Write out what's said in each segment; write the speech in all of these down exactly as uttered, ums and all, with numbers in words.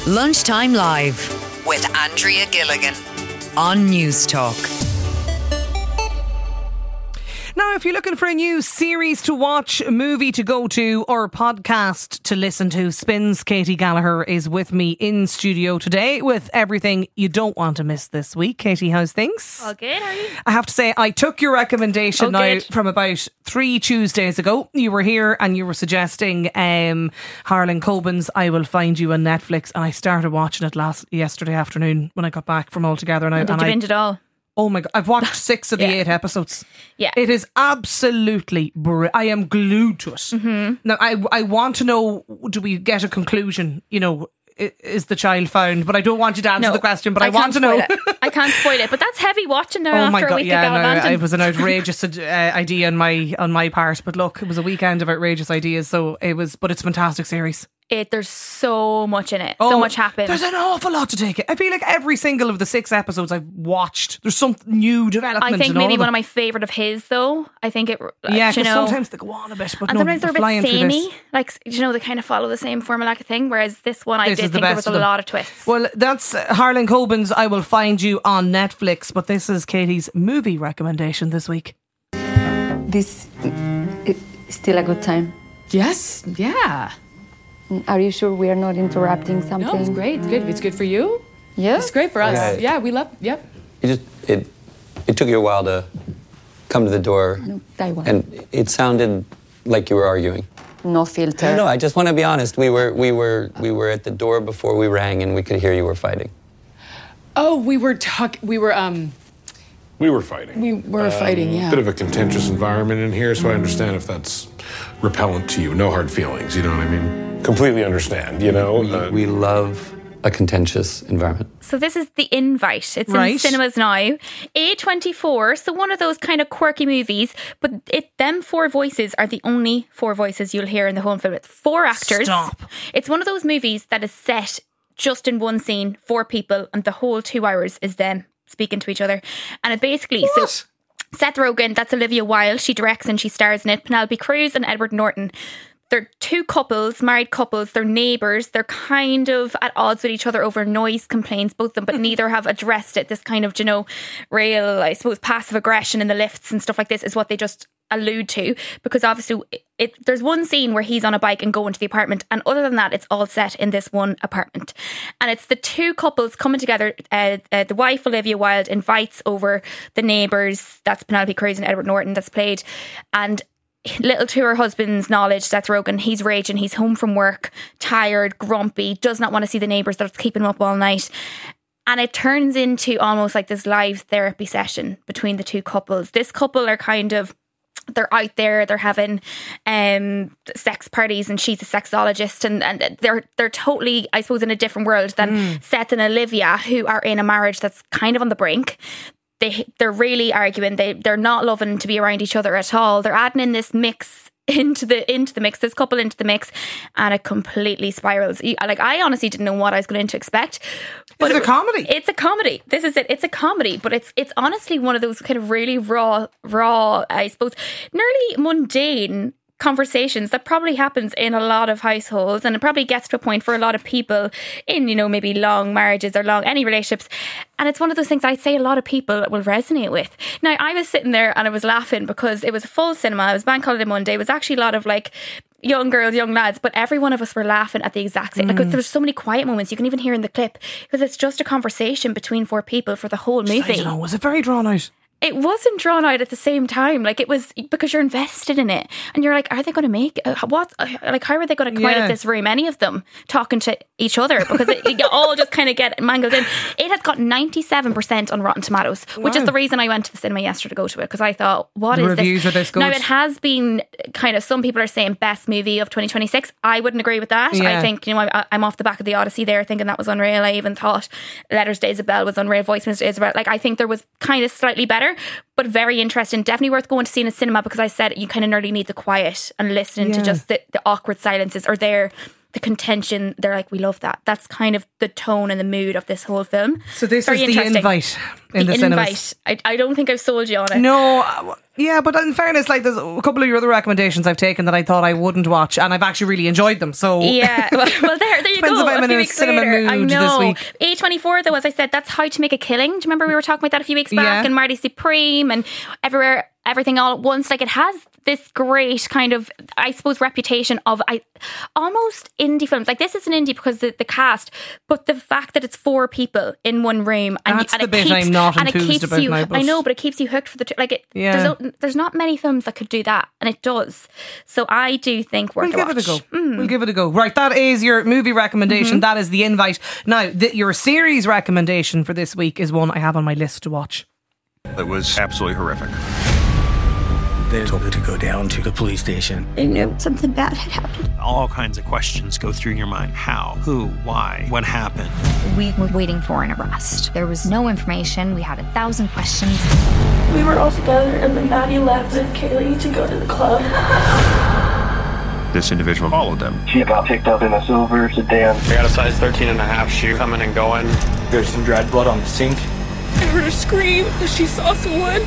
Lunchtime Live with Andrea Gilligan on News Talk. Now, if you're looking for a new series to watch, a movie to go to, or a podcast to listen to, Spins Katie Gallagher is with me in studio today with everything you don't want to miss this week. Katie, how's things? All good, how are you? I have to say, I took your recommendation Oh, now good. from about three Tuesdays ago. You were here and you were suggesting um, Harlan Coben's I Will Find You on Netflix, and I started watching it last yesterday afternoon when I got back from Altogether. And, I, Did and you I, binge it all? Oh my God, I've watched six of the Yeah. eight episodes. Yeah. It is absolutely brilliant. I am glued to it. Mm-hmm. Now, I, I want to know, do we get a conclusion? You know, i- is the child found? But I don't want you to answer No, the question, but I, I want can't to know. spoil it. I can't spoil it, but that's heavy watching now Oh after my a God, week yeah, of no, Gallivanting. it was an outrageous uh, idea on my on my part. But look, it was a weekend of outrageous ideas, so it was, but it's a fantastic series. It, there's so much in it. Oh, so much happens. There's an awful lot to take it. I feel like every single of the six episodes I've watched, there's some new development. I think in all maybe of one them. of my favourite of his, though. I think it, Yeah, you because know, sometimes they go on a bit, but and no, sometimes they're a bit flying through this. samey. Like, you know, they kind of follow the same formula thing, whereas this one, I This is did the think there best was a of them. lot of twists. Well, that's Harlan Coben's I Will Find You on Netflix, but this is Katie's movie recommendation this week. This is still a good time. Yes, yeah. Are you sure we are not interrupting something? No, it's great. It's good. It's good for you. Yes. It's great for us. Okay. Yeah, we love. Yep. You just it it took you a while to come to the door, No, Taiwan. and it sounded like you were arguing. No filter. No, I just want to be honest. We were we were we were at the door before we rang, and we could hear you were fighting. Oh, we were talk. We were um. We were fighting. We were fighting. Yeah. Bit of a contentious environment in here, so I understand if that's repellent to you. No hard feelings, you know what I mean? Completely understand, you know? Uh, We love a contentious environment. So this is The Invite. It's Right. in cinemas now. A twenty-four, so one of those kind of quirky movies, but it them four voices are the only four voices you'll hear in the whole film. It's four actors. Stop. It's one of those movies that is set just in one scene, four people, and the whole two hours is them speaking to each other. And it basically... What? so Seth Rogen, that's Olivia Wilde. She directs and she stars in it. Penelope Cruz and Edward Norton. They're two couples, married couples. They're neighbours. They're kind of at odds with each other over noise complaints, both of them, but neither have addressed it. This kind of, you know, real, I suppose, passive aggression in the lifts and stuff like this is what they just allude to. Because obviously, it, it, there's one scene where he's on a bike and going to the apartment, and other than that, it's all set in this one apartment. And it's the two couples coming together. Uh, uh, the wife, Olivia Wilde, invites over the neighbours. That's Penelope Cruz and Edward Norton. That's played, and little to her husband's knowledge, Seth Rogen, he's raging. He's home from work, tired, grumpy, does not want to see the neighbours that's keeping him up all night. And it turns into almost like this live therapy session between the two couples. This couple are kind of, they're out there, they're having um, sex parties, and she's a sexologist, and, and they're they're totally, I suppose, in a different world than mm. Seth and Olivia, who are in a marriage that's kind of on the brink. They, they're really arguing. They, they're not loving to be around each other at all. They're adding in this mix into the into the mix, this couple into the mix, and it completely spirals. Like, I honestly didn't know what I was going to expect. But it's a comedy. It's a comedy. This is it. It's a comedy, but it's it's honestly one of those kind of really raw, raw, I suppose, nearly mundane conversations that probably happens in a lot of households, and it probably gets to a point for a lot of people in, you know, maybe long marriages or long any relationships, and it's one of those things I'd say a lot of people will resonate with. Now, I was sitting there and I was laughing because it was a full cinema. It was Bank Holiday Monday. It was actually a lot of like young girls, young lads, but every one of us were laughing at the exact same. Mm. Like, there was so many quiet moments you can even hear in the clip, because it's just a conversation between four people for the whole movie. I don't know, was it very drawn out? It wasn't drawn out at the same time. Like, it was because you're invested in it, and you're like, are they going to make uh, what? Uh, like, how are they going to come Yeah. out of this room? Any of them talking to each other, because it, you all just kind of get mangled in. It has got ninety-seven percent on Rotten Tomatoes, which Wow. is the reason I went to the cinema yesterday to go to it, because I thought, what The is reviews this? are this good. Now, it has been kind of, some people are saying best movie of twenty twenty-six. I wouldn't agree with that. Yeah. I think, you know, I, I'm off the back of the Odyssey there, thinking that was unreal. I even thought Letters to Isabel was unreal. Voicemails to Isabel. Like, I think there was kind of slightly better, but very interesting. Definitely worth going to see in a cinema, because I said you kind of nearly need the quiet and listening Yeah. to just the, the awkward silences, or their the contention. They're like, we love that. That's kind of the tone and the mood of this whole film. So this Very is the interesting. invite in the, the cinemas. invite. I, I don't think I've sold you on it. No, uh, yeah, but in fairness, like there's a couple of your other recommendations I've taken that I thought I wouldn't watch, and I've actually really enjoyed them. So Yeah, well, well there, there you Depends go. if I'm a in few a weeks cinema later. mood I this know. week. A twenty-four, though, as I said, that's How to Make a Killing. Do you remember we were talking about that a few weeks back? Yeah. And Marty Supreme and everywhere, everything all at once. Like, it has this great kind of, I suppose, reputation of I almost indie films. Like, this is an indie because the, the cast, but the fact that it's four people in one room, and, That's and the it bit keeps, I'm not and it enthused keeps about you. now, but- I know, but it keeps you hooked for the two. Like, it, Yeah. there's no, there's not many films that could do that, and it does. So I do think worth We'll a give it a go. watch. Mm. We'll give it a go. Right, that is your movie recommendation. Mm-hmm. That is the invite. Now, the, your series recommendation for this week is one I have on my list to watch. It was absolutely horrific. They told me to go down to the police station. I knew something bad had happened. All kinds of questions go through your mind. How? Who? Why? What happened? We were waiting for an arrest. There was no information. We had a thousand questions. We were all together, and then Maddie left with Kaylee to go to the club. This individual followed them. She got picked up in a silver sedan. I got a size thirteen and a half shoe coming and going. There's some dried blood on the sink. I heard her scream that she saw someone.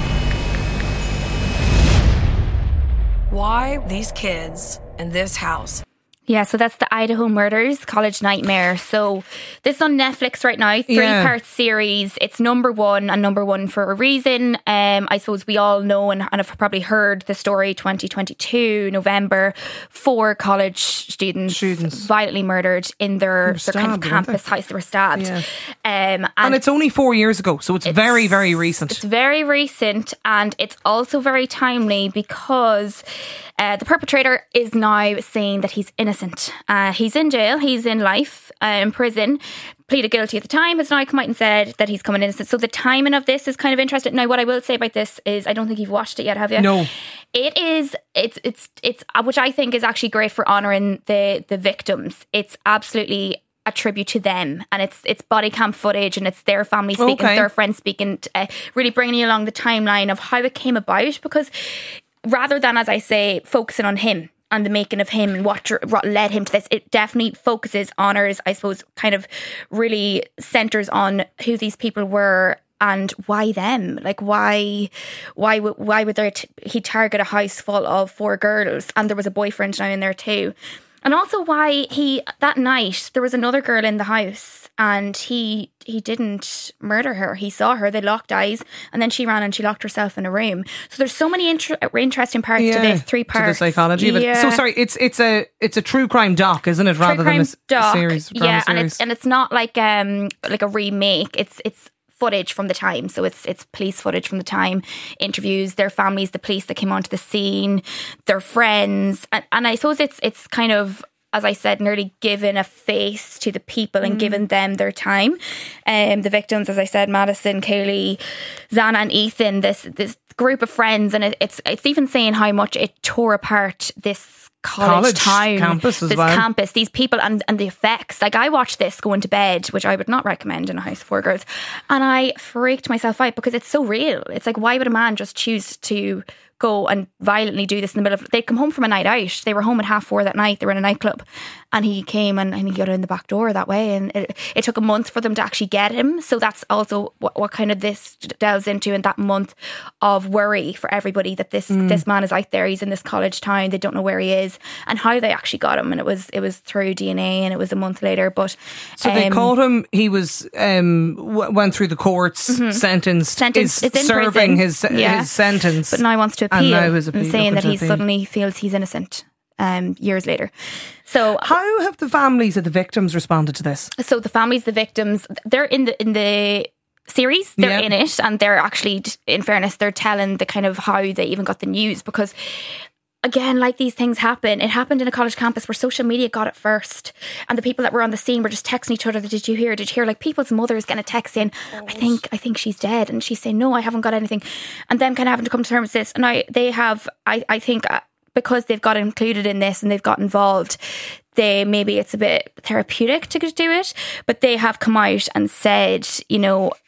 Why these kids in this house? Yeah, so that's the Idaho Murders, College Nightmare. So this is on Netflix right now, three-part Yeah. series. It's number one and number one for a reason. Um, I suppose we all know and, and have probably heard the story, twenty twenty-two, November, four college students, Students. violently murdered in their, their stabbed, kind of weren't they? campus house. They were stabbed. Yeah. Um, and, And it's only four years ago, so it's, very, very recent. It's very recent, and it's also very timely because uh, the perpetrator is now saying that he's innocent. Uh, he's in jail, he's in life, uh, in prison, pleaded guilty at the time, has now come out and said that he's coming innocent. So the timing of this is kind of interesting. Now, what I will say about this is, I don't think you've watched it yet, have you? No. It is, it's, it's, it's, uh, which I think is actually great for honouring the, the victims. It's absolutely a tribute to them, and it's it's body cam footage, and it's their family speaking, Okay. their friends speaking, uh, really bringing you along the timeline of how it came about, because rather than, as I say, focusing on him and the making of him and what, what led him to this, it definitely focuses, honours, I suppose, kind of really centres on who these people were and why them. Like, why why would why would there t- he target a house full of four girls, and there was a boyfriend now in there too. And also why he, that night, there was another girl in the house and he he didn't murder her. He saw her, they locked eyes, and then she ran and she locked herself in a room. So there's so many inter- interesting parts to this, three parts. To the psychology of it. Yeah. So sorry, it's it's a it's a true crime doc, isn't it? Rather True than crime a s- doc, series. drama yeah, and series. it's and it's not like um like a remake. It's it's footage from the time. So it's it's police footage from the time, interviews, their families, the police that came onto the scene, their friends, and, and I suppose it's it's kind of, as I said, nearly giving a face to the people and Mm. giving them their time. Um, the victims, as I said, Madison, Kaylee, Xana, and Ethan. This this group of friends, and it, it's it's even saying how much it tore apart this college, College town, campus as this well. campus, these people, and and the effects. Like, I watched this going to bed, which I would not recommend in a house of four girls, and I freaked myself out because it's so real. It's like, why would a man just choose to go and violently do this in the middle of, they'd come home from a night out, they were home at half four that night, they were in a nightclub, and he came and, and he got in the back door that way, and it, it took a month for them to actually get him. So that's also what, what kind of this delves into, in that month of worry for everybody, that this Mm. this man is out there, he's in this college town, they don't know where he is and how they actually got him, and it was it was through D N A, and it was a month later. But So they um, caught him. He was um, w- went through the courts, Mhm. sentenced, Sentenced. is It's in serving prison. his Yeah. his sentence, but now wants to And appeal, now is and appeal- saying looking that to he appeal. suddenly feels he's innocent um, years later. So how have the families of the victims responded to this? So the families, the victims, they're in the in the series, they're Yeah. in it, and they're actually, in fairness, they're telling the kind of how they even got the news, because again, like these things happen, it happened in a college campus where social media got it first, and the people that were on the scene were just texting each other, did you hear, did you hear, like people's mothers getting a text saying, I think I think she's dead, and she's saying, no, I haven't got anything, and then kind of having to come to terms with this. And now they have, I, I think uh, because they've got included in this and they've got involved, they, maybe it's a bit therapeutic to do it, but they have come out and said, you know,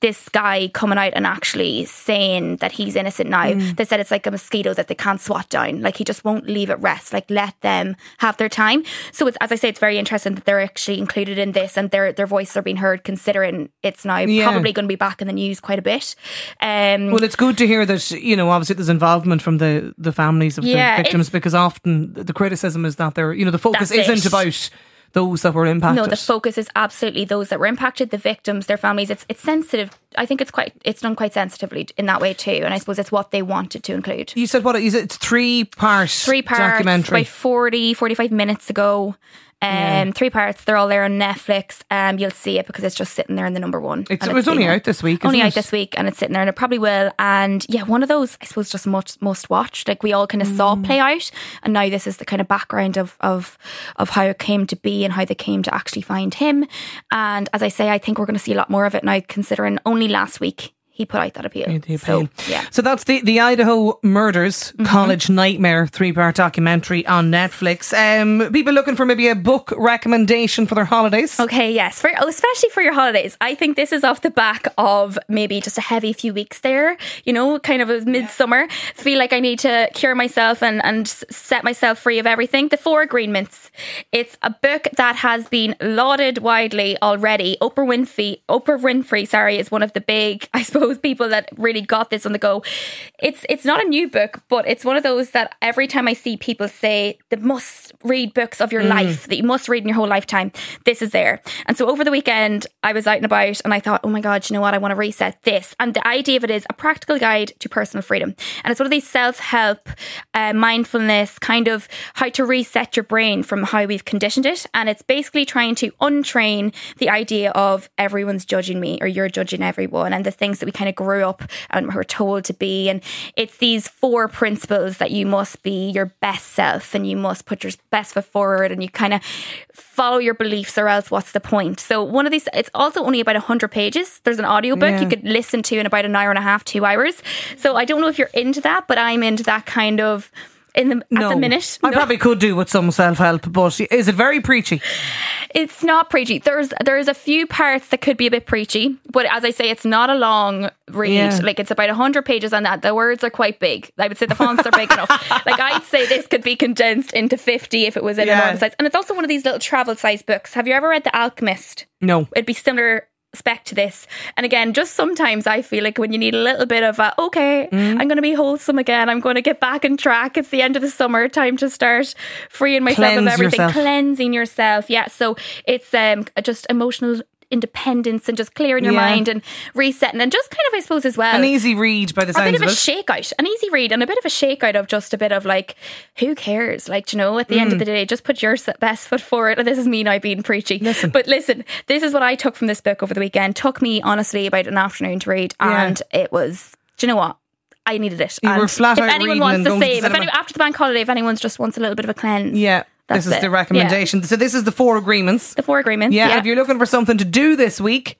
this guy coming out and actually saying that he's innocent now. Mm. They said it's like a mosquito that they can't swat down. Like, he just won't leave it rest. Like, let them have their time. So it's, as I say, it's very interesting that they're actually included in this and their their voices are being heard, considering it's now yeah. probably going to be back in the news quite a bit. Um, well, it's good to hear that, you know, obviously there's involvement from the, the families of yeah, the victims, because often the criticism is that they're, you know, the focus isn't it. about those that were impacted. No, the focus is absolutely those that were impacted, the victims, their families. It's it's sensitive. I think it's quite it's done quite sensitively in that way too. And I suppose it's what they wanted to include. You said what? It's three parts. Three parts. Documentary. By forty, forty-five minutes ago. Um, yeah. Three parts. They're all there on Netflix. Um, you'll see it because it's just sitting there in the number one. It's, it's it was only out this week. Only isn't out it? this week, and it's sitting there, and it probably will. And yeah, one of those, I suppose, just must must watch. Like, we all kind of mm. saw it play out, and now this is the kind of background of of of how it came to be and how they came to actually find him. And as I say, I think we're going to see a lot more of it now, considering only last week he put out that appeal. The appeal. So, yeah. So that's the, the Idaho Murders mm-hmm. College Nightmare three-part documentary on Netflix. Um, people looking for maybe a book recommendation for their holidays? Okay, yes. For, especially for your holidays. I think this is off the back of maybe just a heavy few weeks there, you know, kind of a midsummer. Feel like I need to cure myself and, and set myself free of everything. The Four Agreements. It's a book that has been lauded widely already. Oprah Winfrey, Oprah Winfrey, sorry, is one of the big, I suppose, people that really got this on the go. It's it's not a new book, but it's one of those that every time I see people say the must read books of your mm. life, that you must read in your whole lifetime, this is there. And so over the weekend I was out and about and I thought, oh my God, you know what, I want to reset this. And the idea of it is a practical guide to personal freedom. And it's one of these self-help, uh, mindfulness, kind of how to reset your brain from how we've conditioned it. And it's basically trying to untrain the idea of everyone's judging me or you're judging everyone, and the things that we kind of grew up and were told to be. And it's these four principles that you must be your best self and you must put your best foot forward and you kind of follow your beliefs, or else what's the point? So one of these, it's also only about one hundred pages. There's an audiobook yeah. you could listen to in about an hour and a half, two hours. So I don't know if you're into that, but I'm into that kind of in the, no, at the minute. I no. probably could do with some self-help, but is it very preachy? It's not preachy. There's there's a few parts that could be a bit preachy, but as I say, it's not a long read. Yeah. Like, it's about one hundred pages on that. The words are quite big. I would say the fonts are big enough. Like, I'd say this could be condensed into fifty if it was in yeah. a normal size. And it's also one of these little travel size books. Have you ever read The Alchemist? No. It'd be similar spec to this. And again, just sometimes I feel like when you need a little bit of a, okay, mm. I'm going to be wholesome again, I'm going to get back on track, it's the end of the summer, time to start freeing myself Cleanse of everything, yourself. Cleansing yourself. Yeah, so it's um just emotional independence and just clearing your yeah. mind and resetting, and just kind of, I suppose, as well, an easy read by the sounds a bit of, of a it. shakeout, an easy read and a bit of a shakeout of just a bit of like, who cares, like, you know, at the mm. end of the day, just put your best foot forward. And this is me now being preachy, listen. but listen, this is what I took from this book over the weekend. Took me honestly about an afternoon to read, yeah. and it was, do you know what, I needed it. You and were flat if out anyone reading wants and the going to same, the if any, after the bank holiday, if anyone just wants a little bit of a cleanse, yeah, that's this is it. the recommendation. Yeah. So this is the Four Agreements. The Four Agreements. Yeah, yeah. if you're looking for something to do this week.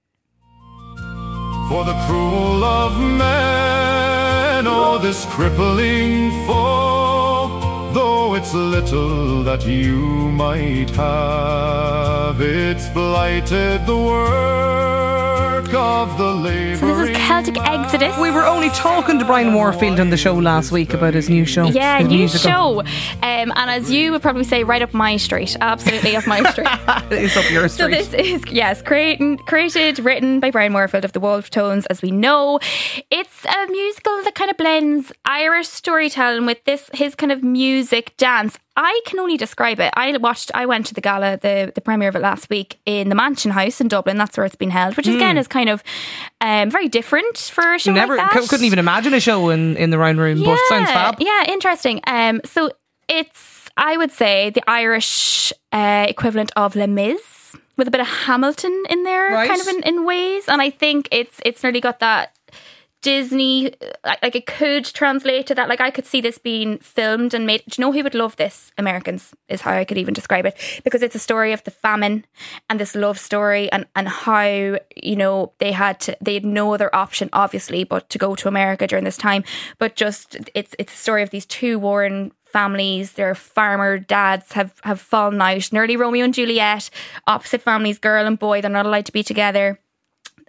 For the cruel of man, oh, this crippling foe, though it's little that you might have, it's blighted the work of the labouring. So this is Celtic Exodus. We were only talking to Brian Warfield on the show last week about his new show. Yeah, his new musical. show. Um, and as you would probably say, right up my street. Absolutely up my street. It's up your street. So this is, yes, created, created, written by Brian Warfield of the Wolf Tones, as we know. It's a musical that kind of blends Irish storytelling with this, his kind of music, dance. I can only describe it. I watched, I went to the gala, the, the premiere of it last week in the Mansion House in Dublin. That's where it's been held, which again mm. is kind of um, very different for a show Never, like that. C- couldn't even imagine a show in, in the round room, yeah, but sounds fab. Yeah, interesting. Um, so it's, I would say, the Irish uh, equivalent of Les Mis, with a bit of Hamilton in there, right. kind of in, in ways. And I think it's it's nearly got that Disney, like it could translate to that. Like I could see this being filmed and made. Do you know who would love this? Americans is how I could even describe it, because it's a story of the famine and this love story, and, and how, you know, they had to, they had no other option obviously but to go to America during this time. But just it's it's a story of these two warring families. Their farmer dads have have fallen out, nearly Romeo and Juliet, opposite families, girl and boy. They're not allowed to be together.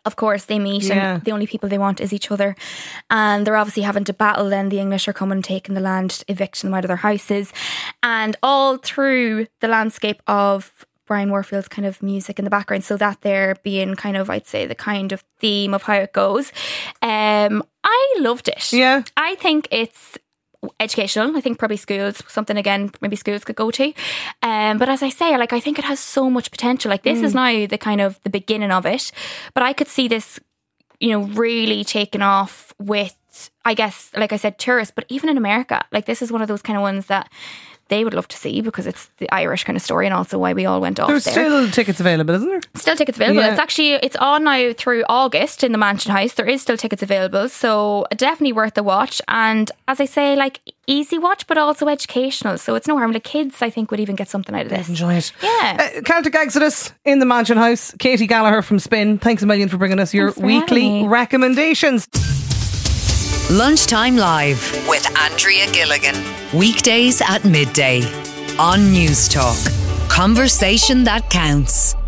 of course, they meet Yeah. and the only people they want is each other. And they're obviously having to battle. Then the English are coming and taking the land, evicting them out of their houses. And all through the landscape of Brian Warfield's kind of music in the background, so that there being kind of, I'd say, the kind of theme of how it goes. Um, I loved it. Yeah. I think it's educational. I think probably schools, something again, maybe schools could go to. Um, but as I say, like I think it has so much potential. Like this mm. is now the kind of the beginning of it. But I could see this, you know, really taking off with, I guess, like I said, tourists, but even in America. Like this is one of those kind of ones that they would love to see because it's the Irish kind of story and also why we all went off There's there. still tickets available, isn't there? Still tickets available. Yeah. It's actually, it's on now through August in the Mansion House. There is still tickets available. So definitely worth the watch. And as I say, like easy watch, but also educational. So it's no harm. The kids, I think, would even get something out of this. Enjoy it. Yeah. Uh, Celtic Exodus in the Mansion House. Katie Gallagher from Spin. Thanks a million for bringing us your weekly recommendations. Lunchtime Live with Andrea Gilligan. Weekdays at midday on News Talk. Conversation that counts.